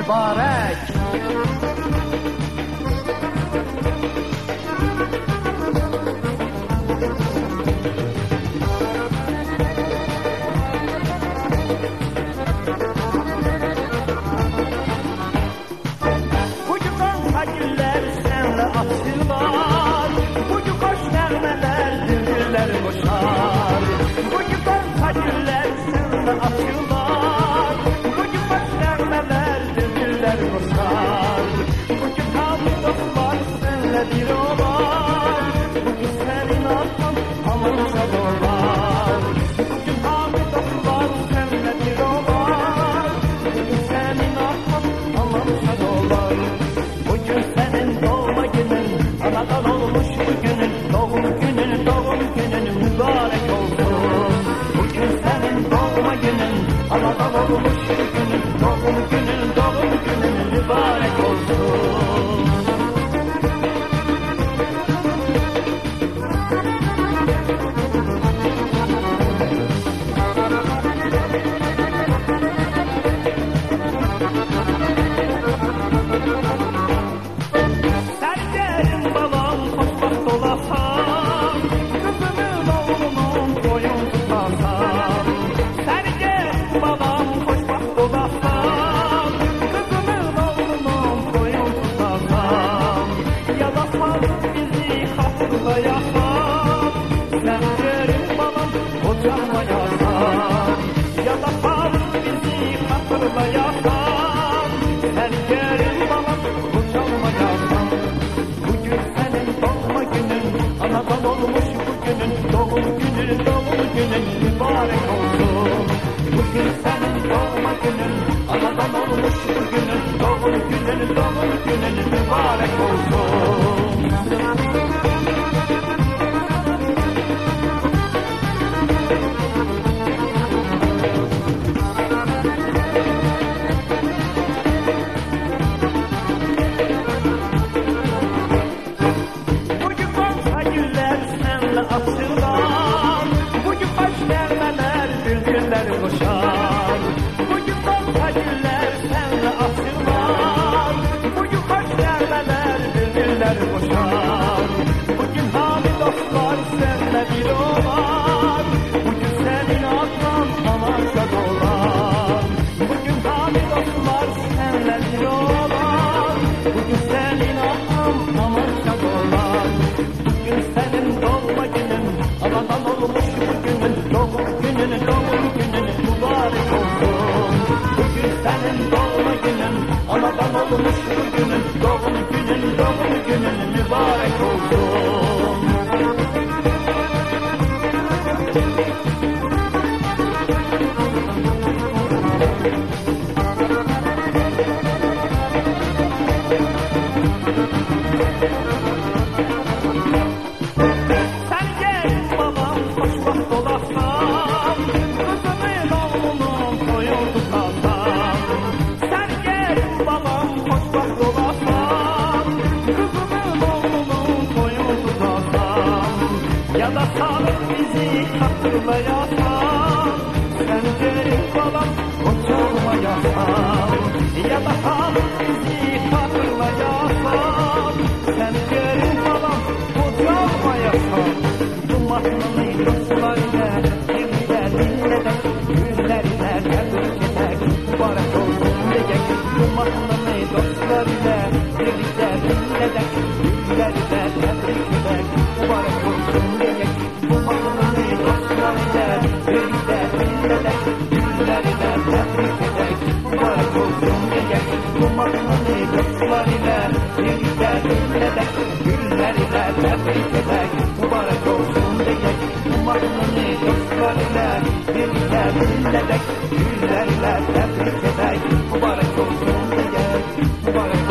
mübarek. Güller senle açırlar, bugün hoş vermeler, dündürler koşar. Bugün konsa güller senle açırlar, bugün hoş vermeler, dündürler koşar. Bugün tabi dostlar senle bir olar, bugün senin arkan amanca dolar. Bugün tabi dostlar senle bir olar, bugün senin arkan amanca dolar. Bugün senin doğma günün, anadan olmuş bugünün, doğum günün mübarek olsun. Bugün senin doğma günün, anadan olmuş bugünün, doğum günün mübarek olsun. Mübarek olsun. Bugün senin doğma günün, anadan olmuş bugünün, doğum günün mübarek olsun. Bugün konsa güller senle açırlar, bugün hoş vermeler, bülbüller koşar. Bugün konsa güller senle açırlar, bugün hoş vermeler, bülbüller koşar. Bugün hali dostlar senle bir olar, bugün senin adnan amanca dolar. Bugün hali dostlar senle bir olar, bugün senin adnan amanca dolar. Bugün senin doğma günün, anadan olmuş bugünün, doğum günün mübarek olsun. Bugün senin doğma günün, anadan olmuş bugünün, doğum günün mübarek olsun. Ya da sağlık bizi hatırlayasan, sen gelin balam oturmayasan. Ya da sağlık bizi hatırlayasan, sen gelin balam oturmayasan. Dumanlı dostlarla birlikte dinledek, günlerine tebrik edek, mübarek olsun diyecek. Dumanlı dostlarla birlikte dinledek, günlerine tebrik edek, mübarek olsun. Mübarek olsun.